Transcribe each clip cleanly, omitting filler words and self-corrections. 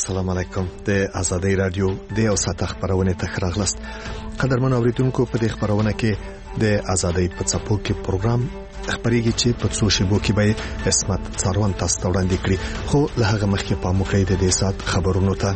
السلام علیکم. د آزادۍ رادیو د یو ساعت خبرونه ته راغلاست. قدرمن اوریدونکو، په دې خبرونه کې د آزادۍ په څپو کې پروګرام خبرېږي چې په څو شیبو کې به اسمت څاروان تاسو ته وړاندې کړي. خو له هغه مخکې په موخه د دې ساعت خبرونو ته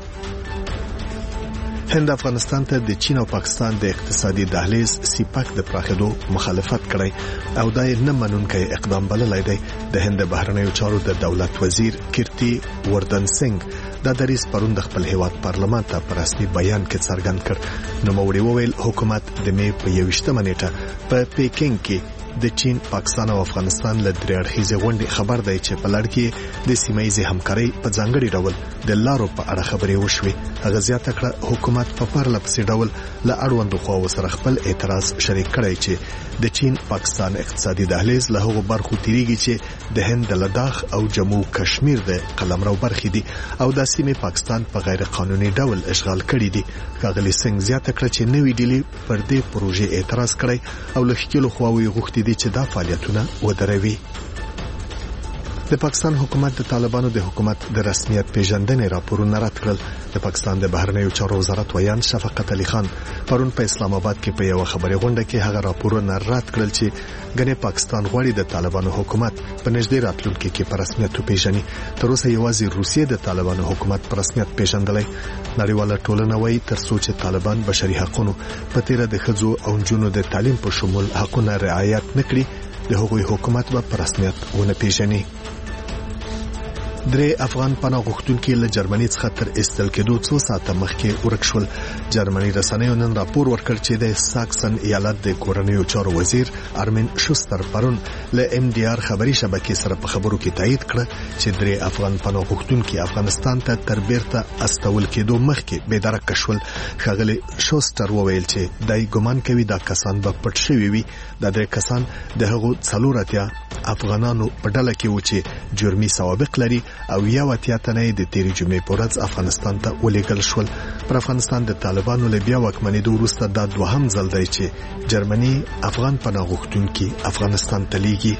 هند افغانستان ته د چین او پاکستان د اقتصادي دهلیز سیپاک د پراخېدو مخالفت کړی او دا نه منونکی اقدام بللی دی. د هند بهرنیو چارو د دولت وزیر کیرتی وردن سنگ دا دریځ پرون د خپل هیواد پارلمان ته په رسمي بیان کې څرګند کړ. نوموړي وویل حکومت د می په 21 نیټه په پیکینګ کې د چین، پاکستان او افغانستان له درې اړخیزې غونډې خبر دی چې په لړ کې د سیمه‌ییزې همکارۍ په ځانګړي ډول د لارو په اړه خبرې وشوې. هغه زیاته کړه حکومت په پرله پسې ډول له اړوندو خواوو سره خپل اعتراض شریک کړی چې د چین پاکستان اقتصادي دهلیز له هغو برخو تیریږي چې د هند د لداخ او جموں کشمیر د قلمرو برخې دي او د سیمې پاکستان په غیر قانوني ډول اشغال کړي دي. ښاغلي سنگ زیاته کړه چې نوې ډیلی پر دې پروژې اعتراض کړی او له ښکېلو خواوو یې غوښتي دي چې دا فعالیتونه ودروي. د پاکستان حکومت د طالبانو د حکومت د رسمیت پیژندنې راپورونه رد کړل. د پاکستان د بهرنیو چارو وزارت ویان شفقت علي خان پرون په اسلام آباد کې په یو خبري غونډه کې هغه راپورونه رد کړل چې ګنې پاکستان غواړي د طالبانو حکومت په نږدې راتلونکي کې په رسمیت وپیژني. تر اوسه یوازې روسیې د طالبانو حکومت په رسمیت پیژندلی. نړیواله ټولنه وايي ترڅو چې طالبان بشري حقوقو په تیره د ښځو او نجونو د تعلیم په شمول حقونه رعایت نکړي، د هغوی حکومت به په رسمیت ونه پیژني. درې افغان پناه غوښتونکي له جرمني څخه تر استل کېدو څو ساعته مخکې ورک شول. جرمني رسنیو نن راپور ورکړ چې د ساکسن ایالت د کورنیو چارو وزیر ارمین شوستر پرون له ام ډي آر خبري شبکې سره په خبرو کې تایید کړ چې درې افغان پناه غوښتونکي افغانستان ته تر بیرته استول کېدو مخکې بېدرکه شول. ښاغلي شوستر وویل چې دای ګمان کوي دا کسان به پټ شوي وي. دا درې کسان د هغو 40 افغانانو په ډله کې و چې جرمي سوابق لري او یو اتیا تنه د تیری جمعې په ورځ افغانستان ته ولېږل شول. پر افغانستان د طالبانو له بیا واکمنېدو وروسته دا دوهم ځل دی چې جرمني افغان پناه غوښتونکي افغانستان ته لیږي.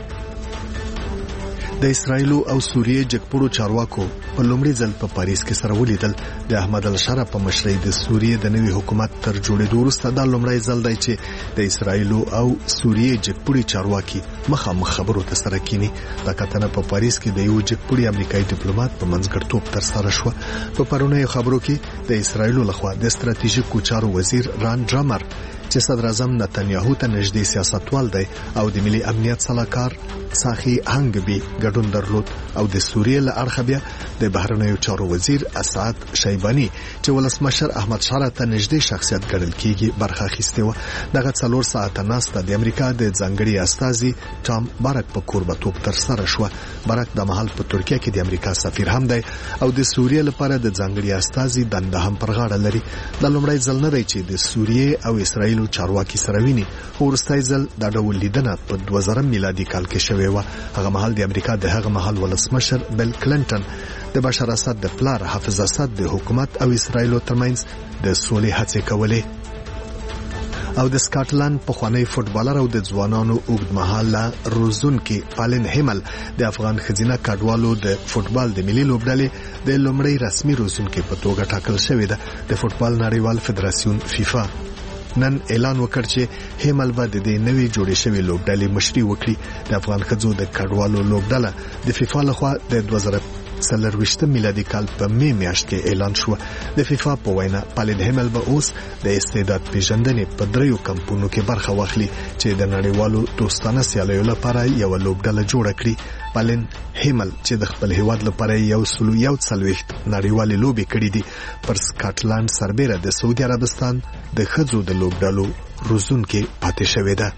د اسرایل او سوریې جګپوړو چارواکو په لومړي ځل په پاریس کې سره ولیدل. د احمد الشرا په مشرۍ د سوریې د نوي حکومت تر جوړېدو وروسته دا لومړی ځل دی چې د اسرایل او سوریې جګپوړي چارواکي مخامخ خبرو ته سره کینی. دا کتنه په پاریس کې د یو جګپوړي امریکایي ډیپلوماټ په منځګړیتوب ترسره شوه. په پرونیو خبرو کې د اسرایل لخوا د ستراتیژیکو چارو وزیر ران ډرامر چې صدر اعظم نتنیاهو ته نږدې سیاستوال دی او د ملي امنیت صلاحکار ساخي هنګبي ګډون درلود او د سوریې له اړخه بیا د بهرنیو چارو وزیر اسعد شیبانی چې ولسمشر احمد شاه ته نږدې شخصیت ګڼل کیږي برخه اخیسته و. دغه 4 ساعته ناسته د امریکا د ځانګړي استازي ټام بارک په کوربتوب ترسره شو. بارک د محل په ترکیه کې د امریکا سفیر هم دی او د سوریې لپاره د ځانګړي استازي دنده هم پر غاړه لري. د لومړی ځل نه دی چې د سوریې او اسرایل چارواکي سره ویني. ورستای ځل د ډول لیدنه په 2000 میلادي کال کې شوی و. هغه مهال د امریکا د هغه مهال ولسمشر بیل کلینټن د بشار اسد د پلار حافظ اسد د حکومت او اسرایل ترمنځ د سولې هڅې کولې. او د سکاټلند پخوانی فوټبالر او د ځوانانو اوږدمهاله روزونکي پالن هیمل د افغان خزینه کډوالو د فوټبال د ملي لوبډلې د لومړی رسمي روزونکي په توګه ټاکل شوې ده. د فوټبال نړیوال فدراسیون فیفا نن اعلان وکړ چې هیمل به د دې نوې جوړې شوې لوبډلې مشري وکړي. د افغان خزو د کډوالو لوبډله د فیفا لخوا د 2023 میلادي کال په می میاشت کې اعلان شو. د فیفا په وینا پالن هیمل به اوس د استعداد پیژندنې په 3 کمپونو کې برخه واخلي چې د نړیوالو دوستانه سیالیو لپاره یو لوبډله جوړه کړي. پالن هیمل چې د خپل هیواد لپاره 140 نړیوالې لوبې کړې دي پر سکاټلند سربېره د سعودي عربستان د خزو د لوبډلو روزونکي پاتې شوې ده.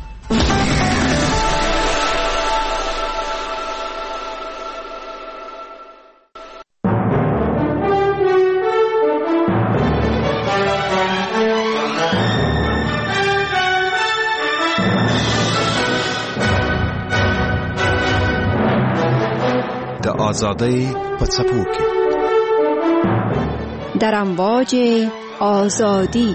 آزادۍ په څپو کې در امواج آزادی.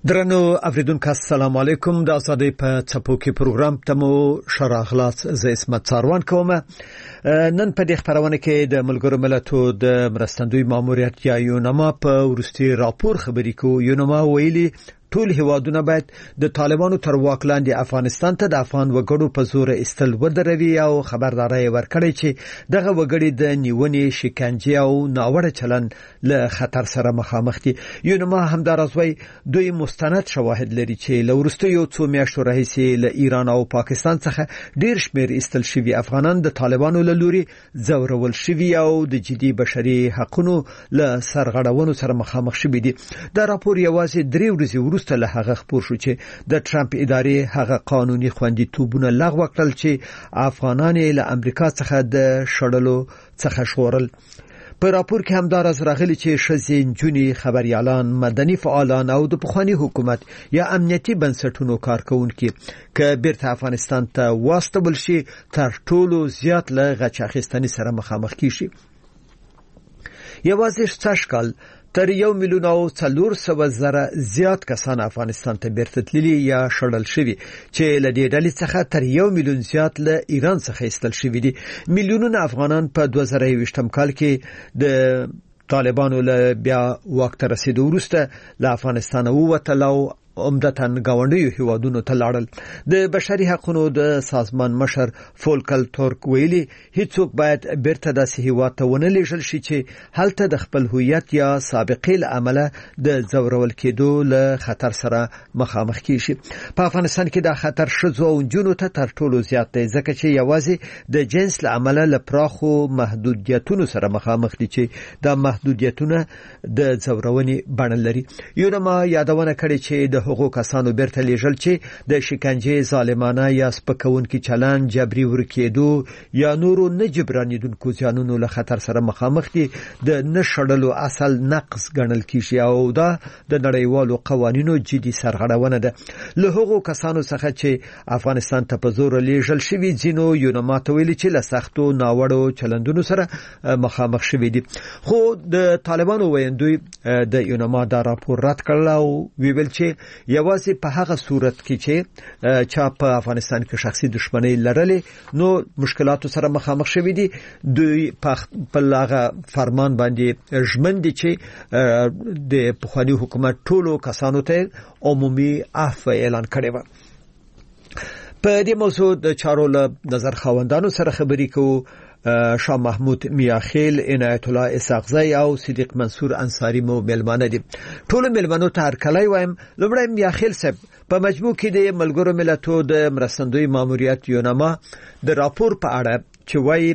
درنو اوریدونکو السلام علیکم. د ازادۍ په څپو کې پروګرام ته مو شراغلاس ز اسمت څاروان کوم. نن په دې خبرونه کې د ملګرو ملتونو د مرستندوی ماموریت یا یونما په ورستي راپور خبرې کو. یونما ویلي ټول هیوادونه باید د طالبانو تر واک لاندې افغانستان ته د افغان وګړو په زور استل ودروي او خبرداري ورکړي چې دغه وګړي د نیونې شکنجه او ناوړه چلن له خطر سره مخامخ دي. یونما همدارزوي دوی مستند شواهد لري چې لورسته یو څو میاشتو راهیسې له ایران او پاکستان څخه ډیر شمیر استل شوي افغانان د طالبانو له لوري ځورول شوي او د جدي بشري حقوقو له سرغړونو سره مخامخ شوي دي. دا راپور یوازې 3 ورځې له هغه خبر شو چې د ټرمپ ادارې هغه قانوني خوندیتوبونه لغوه کړل چې افغانان له امریکا څخه د شړلو څخه شورل. په راپور کې همدارس راغلي چې شزین جونی خبريالان، مدني فعالان او د پخوانی حکومت یا امنیتي بنسټونو کارکونکي ک بیرته افغانستان ته واستول شي تر ټولو زیات له غچ اخیستنې سره مخامخ کیږي. یوازې څشکل تر 1,400,000 زیات کسان افغانستان ته بیرته تللي یا شړل شوي چې له دې ډلې څخه تر 1 میلیون زیات له ایران څخه ایستل شوي دي. میلیونونه افغانان په 2020 کال کې د طالبانو له بیا واک ته رسیدو وروسته له افغانستان ووتل او عمدتاً گاونډیو هیوادونو ته لاړل. د بشري حقوقو د سازمان مشر فولکل تورک ویلي هیڅوک باید بیرته داسې هیواد ته ونه لیږل شي چې هلته د خپل هویت یا سابقې له امله د ځورول کېدو له خطر سره مخامخ کیږي. په افغانستان کې د خطر ښځو او نجونو ته تر ټولو زیات دی ځکه چې یوازې د جنس له امله له پراخو محدودیتونو سره مخامخ دي چې دا محدودیتونه د ځورونې بڼه لري. یونما یادونه کړې چې د هغو کسانو بیرته لیږل چې د شکنجې، ظالمانه یا سپکونکي چلن، جبري ورکېدو یا نورو نه جبرانیدونکو زیانونو له خطر سره مخامخ دي د نشړلو اصل نقص ګڼل کیږي او دا د نړیوالو قوانینو جدي سرغړونه ده. له هغو کسانو څخه چې افغانستان ته په زور لیږل شوي ځینو یونما ته ویلي چې له سختو ناوړو چلندونو سره مخامخ شوي دي. خو د طالبانو ویندوی د یونما دا راپور رد کړل او ویل چې یوازې په هغه صورت کې چې چا په افغانستان کې شخصي دښمنۍ لرلې نو مشکلاتو سره مخامخ شوي دي. دوی په هغه فرمان باندې ژمن دي چې د پخوانی حکومت ټولو کسانو ته عمومي عفو اعلان کړی و. په دې موضوع د چارو له نظر خواندانو سره خبرې کوو. شاه محمود میاخیل، عنایت الله اسحاقزی او صدیق منصور انصاری مو ملمانه دي. ټول ملمنو ته هرکلی وایم. لومړی میاخیل صاحب په مجموع کې د ملګرو ملتونو د مرستندوی ماموریت یونما د راپور په اړه چې وایي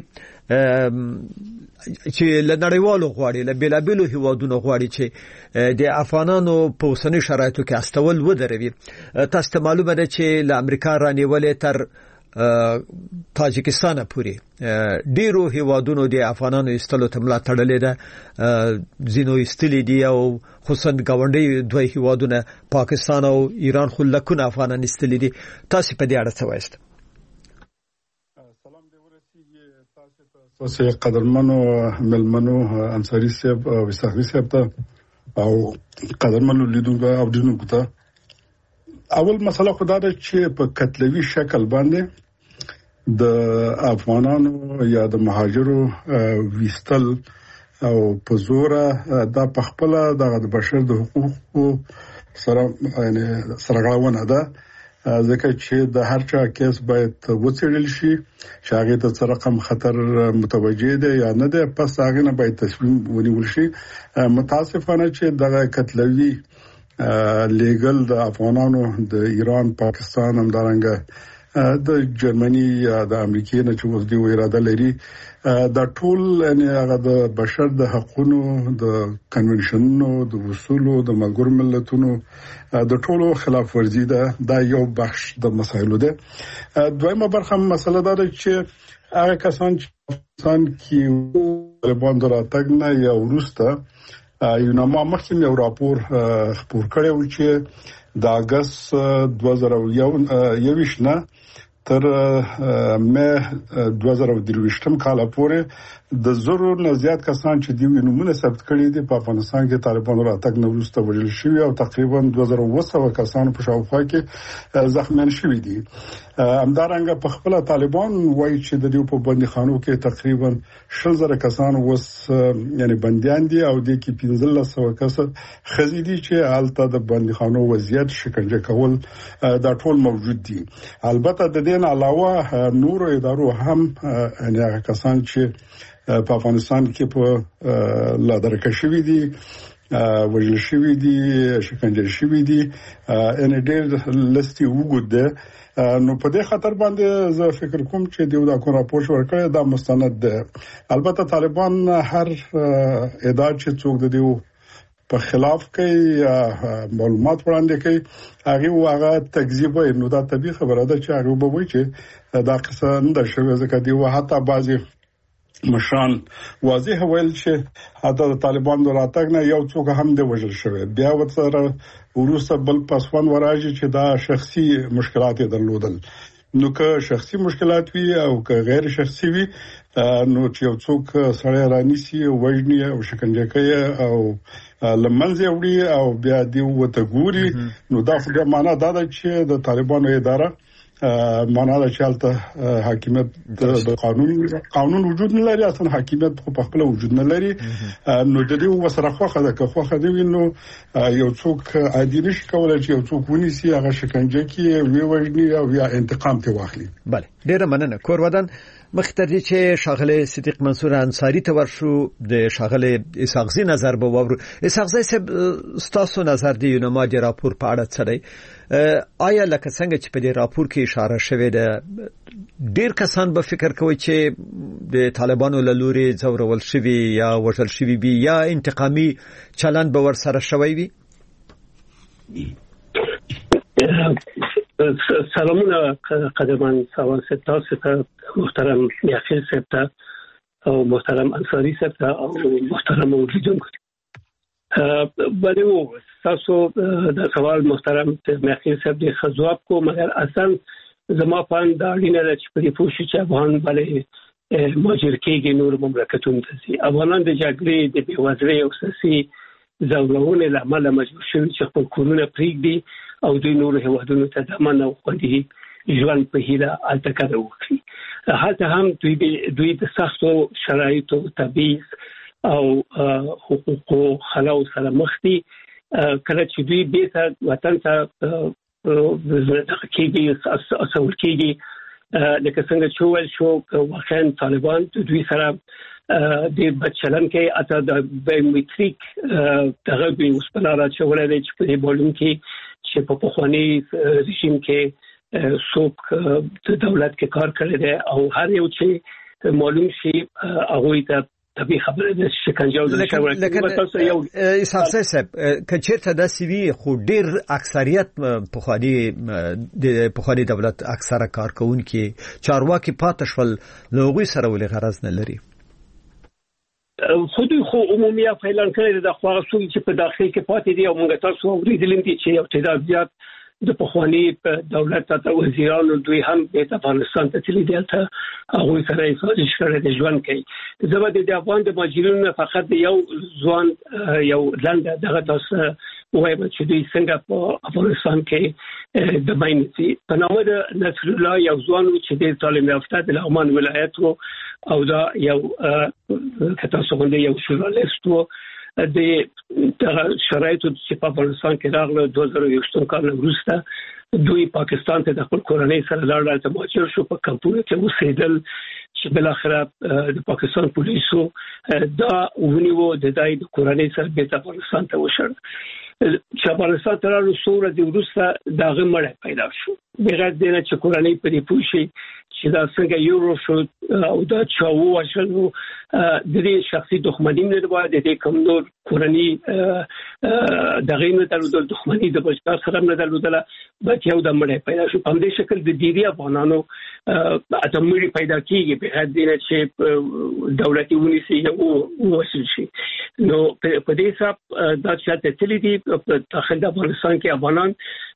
چې له نړیوالو غواړي، له بیلابیلو هیوادونو غواړي چې د افغانانو په اوسنی شرایطو کې استول ودروي. تاسو ته معلومه ده چې له امریکا رانیولې تر تاجکستان پورې ډیرو هیوادونو د افغانانو استلو ته ملا تړلې ده. زینو استلی دي او خصوصا گاونډي دوی هیوادونه پاکستان او ایران خو لکونه افغانان استلی دي. تاسو په دې اړه څه وایست؟ سلام دې ورسیږي تاسو ته قدرمنو ملمنو انصاری صاحب او اسحاقی صاحب ته او قدرمنو لیدونکو او دینونکو ته. اول مسله خدا ده چې په قتلوي شکل باندې د افغانانو یا د مهاجرو ویستل او په زور د پخپل د بشر د حقوقو سره یعنی سرغړونه ده ځکه چې د هر چا کیس باید وڅېړل شي چې هغه ته رقم خطر متوجه ده یا نه ده، پس هغه نه باید تصمیم ونیول شي. متاسفانه چې دغه قتلوي لیګل د افغانانو د ایران، پاکستان همدارنګه د جرمني یا د امریکای نه چې وځي و اراده لري دا ټول یعنی هغه د بشر د حقوقو د کنونشنونو د اصولو د ملګرو ملتونو د ټولو خلاف ورزي ده. دا یو بخش د مسایلو ده. دویمه برخه مسله ده چې هغه کسان کې طالبان دراتګ نه یا ورسته یونما مخکې یو راپور خپور کړی و چې د اگست 2021 نه تر مې 2023 کال پورې د زرو نه زیات کسان چې دی نمونه ثبت کړي دي په افغانستان کې طالبانو راتګ نه وروسته وژل شوي او تقریبا 2200 کسان په شاوخوا کې زخمیان شوي دي. همدارنګه په خپل طالبان وایي چې د دې په بندیخانو کې تقریبا 10000 کسان وس یعنی بنديان دي او د کې 1500 کس خزي دي چې حالت د بندیخانو وضعیت شکنجه کول دا ټول موجود دي. البته د دې علاوه نور ادارو هم یعنی کسان چې په افغانستان کې په لادرکه شوی دي وژل شوی دي شکنجه شوی دي ان ډېر لستي وګد ده. نو په دې خاطر باندې زه فکر کوم چې دا کوم راپور ورکړی دا مستند ده. البته طالبان هر ادعا چې څوک د دې په خلاف کوي معلومات وړاندې کوي هغه تکذیب وي. نو دا طبيعي خبره ده چې هغه به وایي چې دا قصه نه شوی ځکه دی حتی بعضي مشران واضح ویل چې حتی د طالبانو راتګ نه یو څوک هم د وژل شوی بیا ورسره ورسره بل پسوان وراجي چې دا شخصي مشکلات درلودل. نو که شخصي مشکلات وي او که غیر شخصي وي نو چې یو څوک سړی رانیسي وژني او شکنجه کوي او لمنځه وړي او بیا دی وته ګوري نو دا خو د معنا دا ده چې د طالبانو اداره معنا دا چې حاکمیت د قانون وجود نه لري اصلا حاکمیت په خپل وجود نه لري. نو د دې وسره خوخه ده که خوخه دی نو یو څوک عادي نشي کولای چې یو څوک ونیسي هغه شکنجه کوي وی وژني او یا انتقام ته واخلي. بله ډیره مننه کور ودان. مخترجی چې شاغله صدیق منصور انصاری ته ورشو د شاغله اسحاقزی نظر به وورو. اسحاقزی صاحب ستاسو نظر دی نو ما د راپور په اړه څه دی؟ آیا لکه څنګه چې په دې راپور کې اشاره شوې ده ډیر کسان به فکر کوي چې د طالبانو له لوري ځورول شوی یا وژل شوی بي یا انتقامي چلند به ورسره شوی وي؟ سلامونه قدمان سوال ستاسو محترم یاخیل صاحب او محترم انصاری صاحب او محترم اوریدونکو. بله تاسو د سوال محترم یاخیل صاحب د خجواب کو مگر اصلا زما پان دا اړینه ده چې په دې پوښتنه چې افغان بلې ماجر کېږي نور مملکتونو ته سي افغانان د جګړې د بیوزلۍ او سیاسي ځورونې له امله مجبور شوي چې خپل کورونه پرېږدي او دوی نور هیوادونو ته د امن او خوندي ژوند په هیله هلته کار وکړي. هلته هم دوی د سختو شرایطو تبعیض او حقوقو خلاو سره مخ دي. کله چې دوی بیرته وطن ته کېږي اصول کېږي لکه څنګه چې ویل شو واقعا طالبان دوی سره د بچلن کې اته د بایومټریک دغه دوی وسپلاره چې ولې چې په بولم کې چې په پخوانی رژیم کې څوک د دولت کې کار کړی دی او هر یو چې معلوم شي هغه ته طبيعي خبره ده شکنجه او د شاورې یو اسحاق صاحب کچېرته د سی وی خو ډیر اکثریت په خالي دولت اکثره کارکونکو چارواکي پاتشول لوغوي سره ولې غرض نه لري. خو عمومي فعالان کړي د خواصو چې په داخل کې پاتې دي او موږ تاسو اوریدلم دي چې یو تعداد زیات د پخوانی دولت ته وزیرانو دوی هم د افغانستان ته تللی دي ته هغه سره سازش کړی د ژوند کوي. زبر د افغان د ماجرونو فقط یو ځوان یو لاند دغه تاسو وایم چې دوی څنګه په افغانستان کې د باندې په نامه د نصر الله یو ځوان چې د تعلیم یافته د لغمان ولایت او دا یو کته څنګه یو ژورنالیست د شرایطو چې په افغانستان کې راغله 2021 کال وروسته دوی پاکستان ته د خپل کورنۍ سره لاړل ته مهاجر شو په کمپونه کې اوسېدل چې بل اخر د پاکستان پولیسو دا ونیو د دای د کورنۍ سره په افغانستان ته وشړ چې افغانستان ته راغلو سوره د وروسته داغه مړ پیدا شو بغیر دینه چې کورنۍ په دې پوښي چې دا څنګه یورو شو او دا چاو وشلو د دې شخصي دښمنۍ نه لري د دې کوم نور کورنۍ دغه نه درلودل دښمنۍ د بشکار سره نه درلودل بچ یو د مړ پیدا شو په دې شکل د دیری افغانانو اتمړي پیدا کیږي په دې چې دولتي ونیسي او وشل شي نو په دې حساب دا چې تللی دي په داخل د افغانستان کې افغانان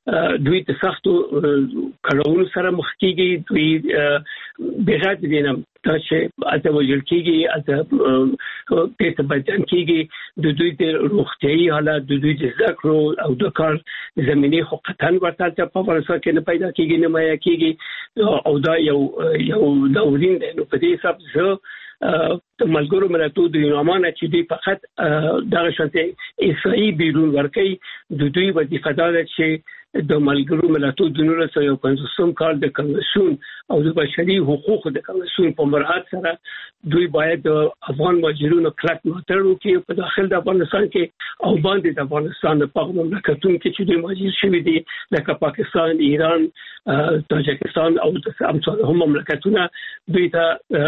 دوی د سختو کړهونو سره مخ کیږي دوی بغیر دینه چې اته وجل کیږي اته په بدن کیږي د دوی د روغتيایي حالت د دوی د ذکر او د کار زميني خو قطن ورته په افغانستان کې نه پیدا کیږي نه مایا کیږي او دا یو دورین دی نو په دې حساب زه د ملګرو ملتونو د یونامانه چې دوی فقط دغه شانتي اسرائیل بیرون ورکړي د دوی وظیفه ده چې د ملګرو ملتونو د 1950 کال د کنوانسیون او د بشري حقوقو د کنوانسیون په مراعات سره دوی باید د افغان مهاجرینو کلک ملاتړ وکړي په داخل د افغانستان کې او باندې د افغانستان په مملکتونو کې چې دوی مهاجر شوي دي لکه پاکستان، ایران، تاجکستان او د همصنو مملکتونه دوی ته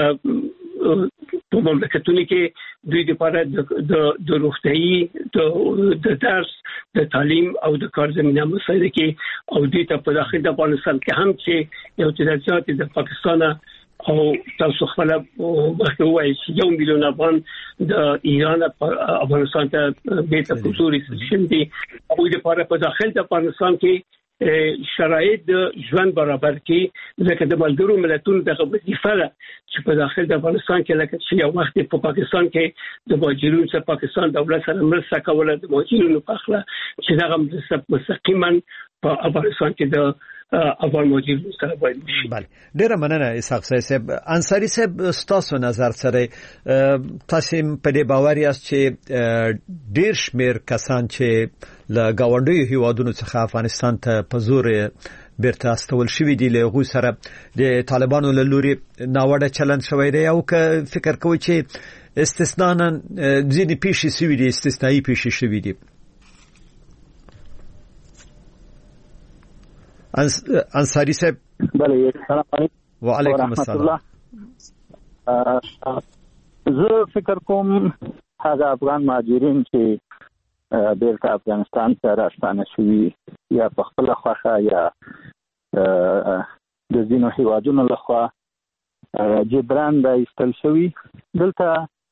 په مملکتونو کې دوی لپاره د روغتيایي د درس د تعلیم او د کار زمينه مساعده کې او دوی ته په داخل د افغانستان کې هم چې یو تدارجات د پاکستان او تاسو خپل وایي چې 1 میلیون افغان د ایران افغانستان ته بیرته کوزوري شندي او د لپاره په داخل د افغانستان کې شرایط د ژوند برابر کې لکه د ملګرو ملتونو د وظیفه ده چې په داخل د افغانستان کې لکه چې یو وخت په پاکستان کې د مهاجرینو سره پاکستان دولت سره مرسته کوله د مهاجرینو په اړه چې دغه مستقیما په افغانستان کې د افغان مهاجرینو سره باید شي. بله ډیره مننه اسحاق صاحب. انصاری صاحب تاسو نظر سره تاسو په دې باور یاست چې ډیر شمیر کسان چې له گاونډیو هیوادونو څخه افغانستان ته په زور بیرته استول شوی دی له غو سره د طالبانو له لوري ناوړه چلند شوی دی او که فکر کوي چې استثناء ځینې پیښې شوی دي استثنایی پیښې شوی دي. انصاری صاحب بله السلام علیکم وعلیکم السلام. زه فکر کوم هغه افغان مهاجرین چې بیرته افغانستان ته راستانه شوي یا په خپل خوښه یا د ځینو هیوادونو لخوا جبران د ایستل شوي دلته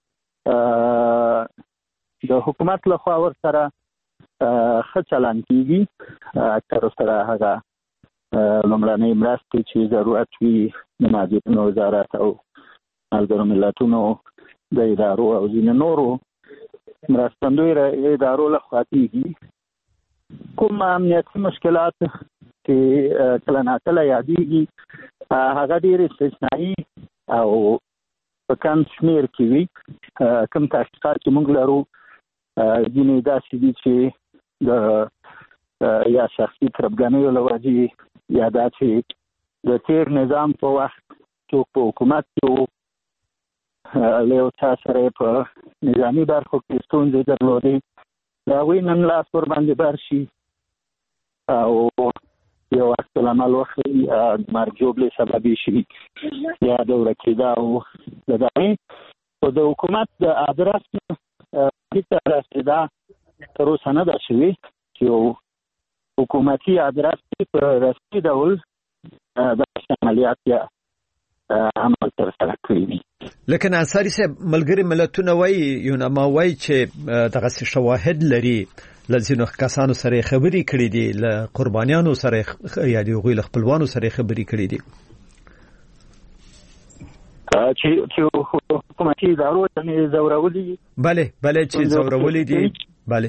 د حکومت لخوا ورسره ښه چلند کیږي اکثر سره هغه لومړنۍ مرستې چې ضرورت وي د مهاجرینو وزارت او ملګرو ملتونو د ادارو او ځینو نورو مرستندوی ادارو لخوا کیږي. کوم امنیتي مشکلات چې کله ناکله یادېږي هغه ډېر استثنایي او په کم شمېر کې وي. کوم تحقیقات چې موږ لرو ځینې داسې دي چې د یا شخصي تربګنیو له وجې یا دا چې د تیر نظام په وخت څوک په حکومت کې له یو چا سره په نظامي برخو کې ستونزې درلودې د هغوی نن لاس ورباندې بر شي او یو عکس العمل وښیي مرګ ژوبلې سبب یې شي یا د ورکېدا او د دغې خو د حکومت د ادرس هېڅ رسېدا تر اوسه نه ده شوې چې یو حکومتي ادرس په رسمي ډول داسې عملیات یا عمل ترسره کړي دي. لیکن انصاری صاحب ملګري ملتونه وایي یوناما وایي چې دغه شواهد لري لزینو کسانو سره خبرې کړې دي له قربانیانو سره یا د غوی له خپلوانو سره خبرې کړې دي چې حکومتي ادارو ته زورولي. بله چې زورولي دي. بله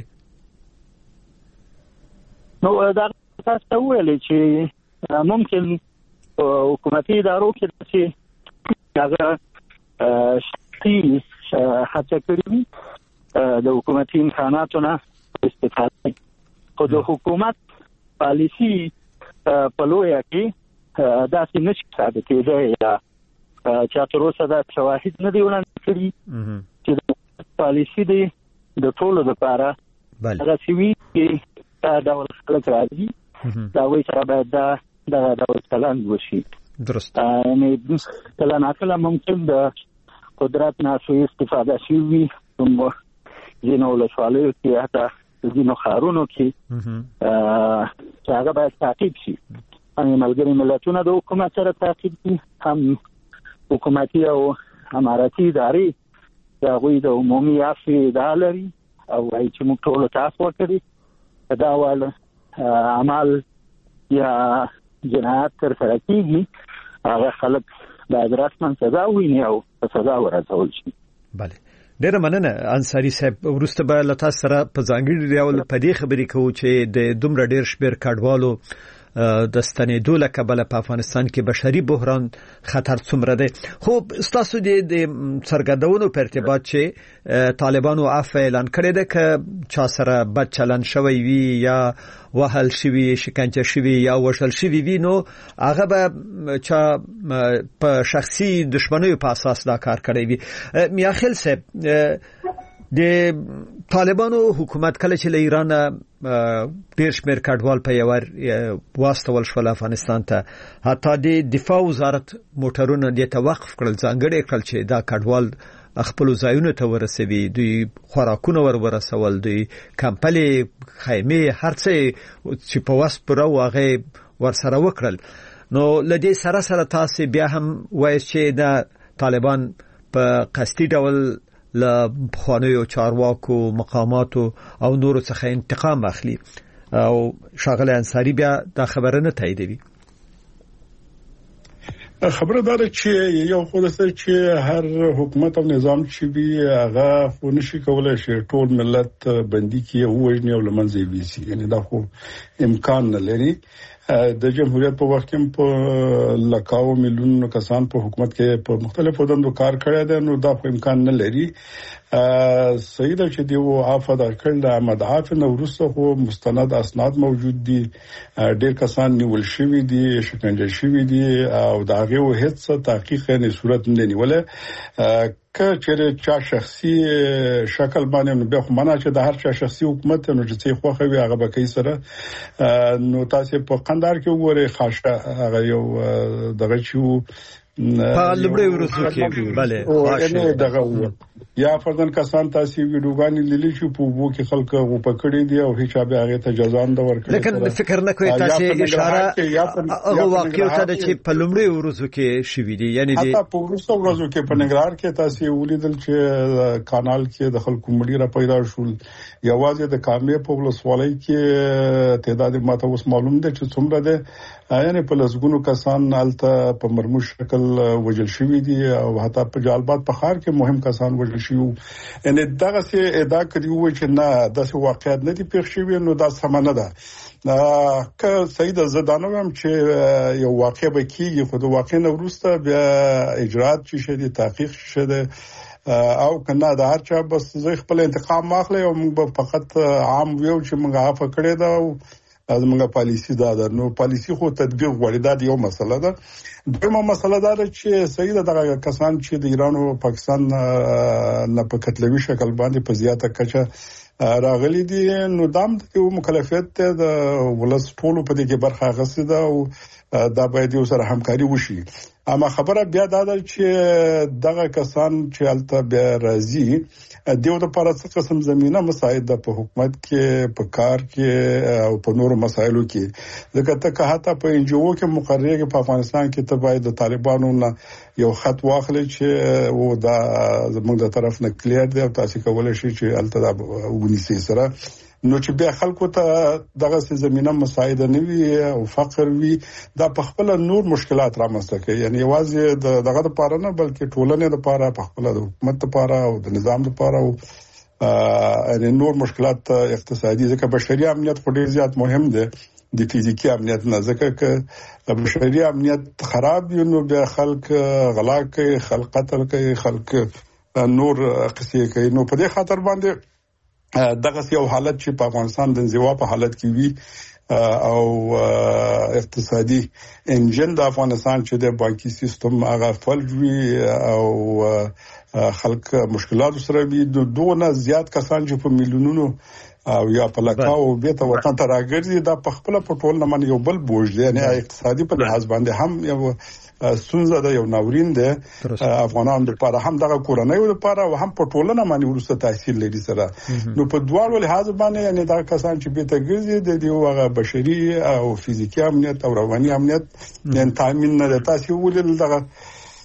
نو دا تاسو ویلي چې ممکن حکومتي ادارو کې چې هغه شخصي هڅه کړې د حکومتي امکاناتو نه استفاده خو د حکومت پالیسي په لویه کې داسې نشي ثابت کېدای یا چې تر اوسه دا شواهد نه دی وړاندې کړي چې د پالیسي دی د ټولو لپاره هغه سوي چې دا ډول خلک راځي دا وایي چې باید دا ډول چلند وشي. درست. یعنې کله ناکله ممکن د قدرت نه سوء استفاده شوي ځینو ولسوالیو کې حتی ځینو ښارونو کې چې هغه باید تعقیب شي. ملګري ملتونه د حکومت سره تعقیب دي هم حکومتي او اماراتي ادارې د هغوی د عمومي عفو ادعا لري او وایي چې موږ ټولو ته عفو وکړي دا ډول اعمال یا جنایت تر سره کیږي هغه خلک باید رسما سزا ویني او سزا ورسول شي. بله ډیره مننه انصاری صاحب. ورسته به لته سره په ځانګړي ډول په دې خبرې کوو چې د دومره ډیر شمیر کډوالو د ستنېدو له کبله په افغانستان کې بشري بحران خطر څومره دی. خو تاسو د څرګندونو په ارتباط چې طالبانو عفو اعلان کړی دی که چا سره بد چلند شوی وي یا وهل شوی شکنجه شوی یا وژل شوی وي نو هغه به چا په شخصي دشمنیو په اساس دا کار کړی وي. میاخیل صاحب د طالبانو حکومت کله چې له ایران ډیر شمیر کډوال په یوار واستول شو افغانستان ته، حتی د دفاع وزارت موټرونه د توقف کړل، ځانګړي کړل چې دا کډوال خپل ځایونو ته ورسوي، دوی خوراکونه ورسول، دوی کمپلې خیمه هر څه چې په واس پر واغې ورسره وکړل. نو لدې سره سره تاسو بیا هم وایي چې دا طالبان په قصدي ډول له خوانیو چارواکو مقاماتو او نورو څخه انتقام اخلي او شاغله انصاری بیا دا خبره نه تاییدوي. خبره داره چې یو خو دسته چې هر حکومت او نظام چې وي هغه خو نشي کولای شي ټول ملت بندي کی او وجنی او لمنځي وي، یعنی دا خو امکان نه لري. د جمهوریت په وخت کې په لکاو میلیون کسان په حکومت کې په مختلفو دندو کار کړی دی، نو دا خو امکان نه لري. صحیح ده چې دیو عفو د کړل د احمد عافیه نو وروسته خو مستند اسناد موجود دي، ډېر کسان نیول شوی دي، شکنجه شوی دي او دا غو هیڅ تحقیق نه صورت نه نیولې. که چیرې چا شخصي شکل باندې نو به خو منع چې د هر چا شخصي حکومت نو چې خو خوي هغه به کوي سره. نو تاسو په قندار کې وګورئ خاصه هغه یو دغه چې په لومړی ورځو کې بله خاصه دغه یا فرضاً کسان تاسو ویډیوګانی لیدلی چې په وو کې خلک غوپه کړی دی او هیڅ به هغه ته جزا نه ورکړي. لیکن فکر نه کوي تاسو اشاره هغه واقعي ته چې په لومړی ورځو کې شوې دي، یعنی دی په ورځو ورځو کې په ننګرهار کې تاسو ولیدل چې کانال کې د خلکو مړي را پیدا شول. یوازې د کامې په ولسوالۍ کې تعداد ماته اوس معلوم دی چې څومره ده، یعنی په لسګونو کسان الته په مرموز شکل وجل شوی دي او حتی په جالبات په خار کې مهم کسان وجل شو. یعنی دغه څه ادعا کوي چې نه داسې واقعیت نه دي پیښ شوی، نو دا سم نه ده. که سید زدانو هم چې یو واقع به کیږي خو د واقع نه وروسته بیا اجرات چې شدي تحقیق شده او کنه دا هر چا بس زه خپل انتقام ماخله او موږ فقط عام ویو چې موږ عفو کړی دا او زموږه پالیسی دا نو پالیسی خو تطبیق غوړي دا یو مسله ده. دویمه مسله دا چې سید دغه کسان چې د ایران او پاکستان نه په کتلوي شکل باندې په زیاته کچه راغلي دي، نو دام د مکلفیت د ولس ټولو په دې کې برخه غوښتي ده او دا باید یو سره همکاري وشي. اما خبره بیا دا ده چې دغه کسان چې الته بیا راځي دیو د لپاره څه قسم زمينه مساعد په حکومت کې په کار کې او په نورو مسایلو کې، ځکه ته که حتی په ان جی او کې مقرره کې په افغانستان کې ته باید د طالبانو نه یو خط واخلې چې و دا زموږ د طرف نه کلیر دی او تاسو کولای شئ چې الته دا ونیسئ سره. نو چې بیا خلکو ته دغه زمينه مساعده نه وي او فقر وي، دا په خپل نور مشکلات رامنځته کوي. یعنی یوازې دغه لپاره نه بلکې ټولنې لپاره، په خپل د حکومت لپاره او د نظام لپاره او یعنی نور مشکلات اقتصادي، ځکه بشري امنیت خو ډیر زیات مهم دی د فزیکی امنیت نه، ځکه چې بشري امنیت خراب وي نو بیا خلک غلا کوي، خلک قتل کوي، خلک نور قصې کوي. نو په دې خاطر باندې دغه یو حالت چې په افغانستان د انزوا په حالت کې وي او اقتصادي انجن د افغانستان چې د بانکي سیستم هغه فلج وي او خلک مشکلات سره وي، دونه زیات کسان چې په میلیونونو او یا په لکاو بیت وطن ته راګرځي، دا په خپل پټول نه من یو بل بوج دی. یعنی اقتصادي په لحاظ باندې هم یو سنځه د یو ناورین دی افغانانو لپاره، هم دغه کورنۍ لپاره او هم په ټولنه باندې ورسته تاثیر لري سره. نو په دواړو لحاظ باندې یعنی دا کسان چې بیت ګرځي د دیو بشري او فزیکی امنیت او رواني امنیت یعنی تامین نه تاسو ولل دغه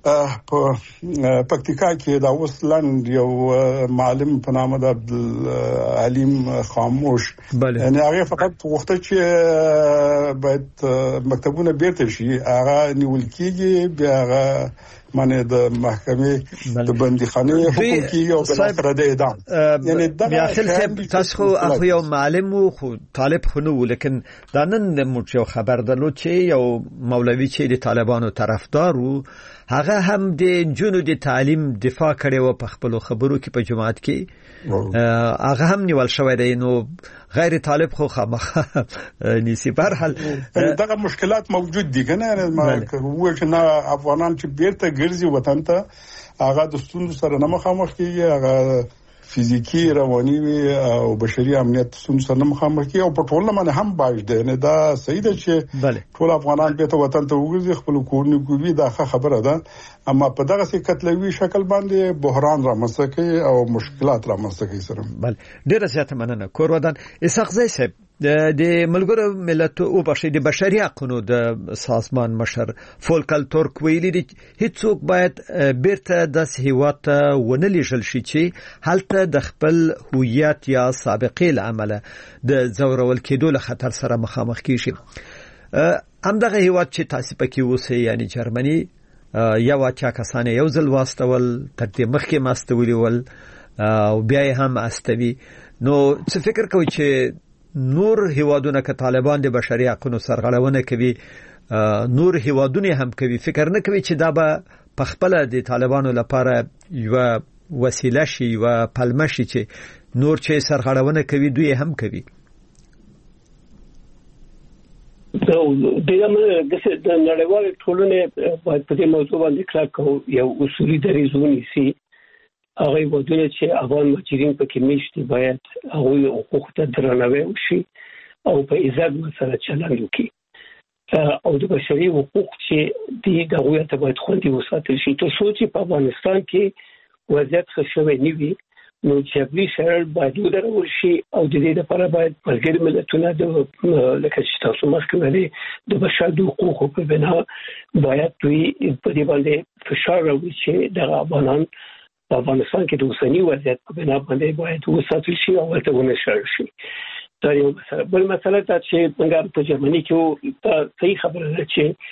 په پکتیکا کې دا اوس لاند یو معلم په نامه د عبدالعلیم خاموش یعنی هغه فقط وخت چې باید مکتبونه بیرته شي هغه نیول کیږي بیا هغه معنی د محکمې د بندیخانه حکم کیږي او بل د اعدام یعنی بیا خل تاسو خو یو معلم خو طالب خو نو لیکن دا نن مو خبر درلود چې یو مولوی چې د طالبانو طرفدار وو هغه هم د جنو د تعلیم دفاع کړي و په خپل خبرو کې په جماعت کې هغه هم نیول شوی دی نو غیر طالب خو خامخ نيسي برحال دغه مشکلات موجود دي کنه ما هو چې نه افغانان چې بیرته ګرځي وطن ته هغه د ستونزو سره نه مخامخ کیږي هغه فزیکی رواني او بشري امنیت ستونزو سره نه مخامخ کیږي او په ټول باندې هم باج دی نه دا صحیح ده چې ټول افغانان بیرته وطن ته وګرځي خپل کورنۍ کوي دا خبره ده اما په دغه څه کتلوي شکل باندې بحران رامنځته کوي او مشکلات رامنځته کوي سره بل ډیره زیاته مننه کور ودان اسحاق زی د ملګرو ملتونو او د بشري حقوقو د سازمان مشر فولکل تورک ویلي دي هیڅوک باید بیرته د هیواد ونه لیږل شي چې هلته د خپل هویت یا سابقې لامل د زورول کېدو له خطر سره مخامخ کیږي همدغه هیواد چې تاسو پکې اوسئ یعنی جرمني یا واچا کسانه یو ځل واستول تر دې مخکې ماستولي ول او بیا هم استوي نو څه فکر کوي چې نور هیوادونه که طالبان د بشري حقوقو سرغړونه کوي نور هیوادونه هم کوي فکر نه کوي چې دا به په خپل د طالبانو لپاره یو وسیله شي یو پلمه شي چې نور چې سرغړونه کوي دوی هم کوي د نړیوال ټولنې باید په دې موضوع باندې کلک یو اصولي دریځ ونیسي هغه ودونه چې افغان مهاجرین پکې میشتي باید هغه حقوق ته درناوی وشي او په عزت سره چلند وکړي او د بشري حقوق چې د هغوی ته باید خوندي وساتل شي تر څو چې په افغانستان کې وضعیت ښه شوی نه وي نو جبري شرایط باید ودرول شي او د دې لپاره باید ملګري ملتونه لکه چې تاسو مخکې د بشري حقوقو په بنا باید دوی په دې باندې فشار راوړي چې د افغانان په افغانستان کې د اوسنی وضعیت په بنا باندې باید وساتل شي او ورته ونشر شي دا یو مسله بل مسله دا چې څنګه په جرمني کې صحیح خبره ده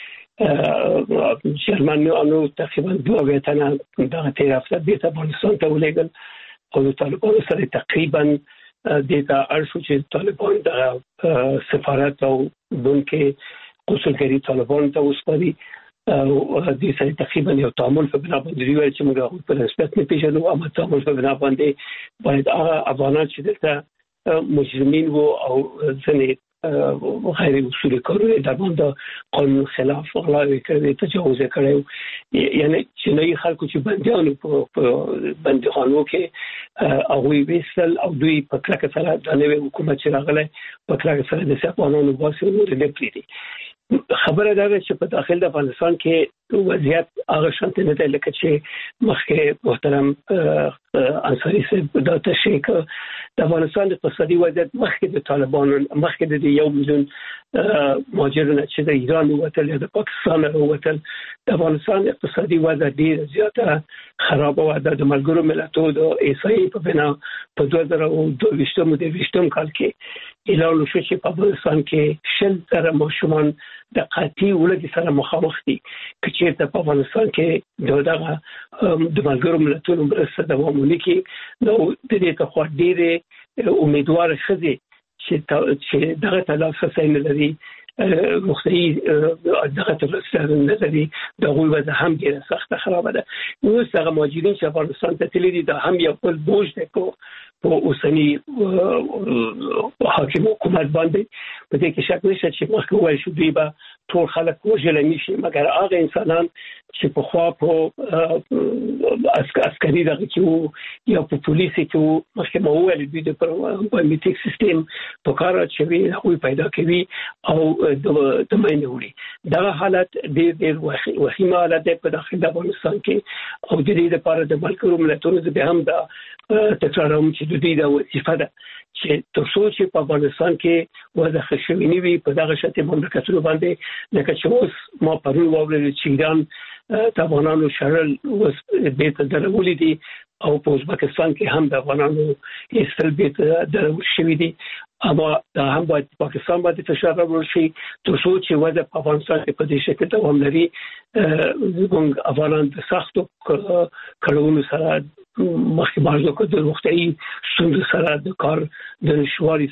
چې جرمنیانو تقریبا 2 تنه دغه طرف ته افغانستان ته ولېږل او طالبانو سره تقریبا د ارشو چې طالبان د سفارت او بنکې قوسلګری طالبان ته وسپاري او د سړي تقریبا یو تعامل په بنا باندې دی چې موږ په نسبت نه پیژنو او تعامل په بنا باندې باید افغانان چې دلته مجرمین وو او ځنې غیر اصولي کارونه د باندې قانون خلاف غلاوي کړې تجاوز کړو یعنی چې نه خلکو چې بنديانو په بنديخانو کې هغه ویسل او دوی په کلکه سره د نوې حکومت چې راغله په کلکه سره د افغانانو باسي نور نه پریدي خبره دا چې په داخل د افغانستان کې وضعیت هغه شانت نه دی لکه چې مخکې محترم انصاری صاحب دا تشریح د افغانستان د اقتصادي وضعیت مخکې د طالبانو مخکې د 1 میلیون مهاجرین چې د ایران ووتل یا د پاکستان ووتل د افغانستان اقتصادي وضعیت ډیر زیاته خراب و د ملګرو ملتونو د ایسای په بنا په 2022 کال کې اعلان وشو چې په افغانستان کې شل تر ماشومان د قحطۍ ولادت سره مخامخ دي چې په افغانستان کې دغه د ملګرو ملتونو مرسته دوامونه کې نو د دې ته خو ډېر امیدوار خزي چې دغه تلافي نه لري مختلفي دغه تلافي نه لري دغه وضع هم ډېر سخت خراب ده نو څنګه مهاجرین چې افغانستان ته تللي دي دا هم یو بل بوج دی په اوسنی حاکم حکومت باندې په دې کې شک نشته چې مخکې وایي شو دوی به ټول خلک وژل نشي مګر هغه انسانان چې په خوا په عسکري دغه کې یا په پولیسي کې مخکې مو ویل دوی د بایومټریک سیستم په کار اچوي هغه پیدا کوي او د مینه وړي دا حالت ډېر وخیمه حالت په داخل د افغانستان کې او د دې لپاره د ملګرو ملتونو به هم دا تکراروم چې د دې د وظیفه ده چې ترڅو چې په افغانستان کې وضع خشوینی وي په دغه شته مملکتونو باندې لکه چې اوس ما پرون واورل چې ایران د افغانانو شړل وس بیت درولې دي او په ازبکستان کې هم د افغانانو استل بیت درول شوې دي اما دا هم باید پاکستان باندې فشار راوړل شي ترڅو چې وضع په افغانستان کې په دې شکل دوام لري زموږ افغانان د سختو کړهونو سره مخکې بازو کړو د وختي ستونزو سره د کار د نشواري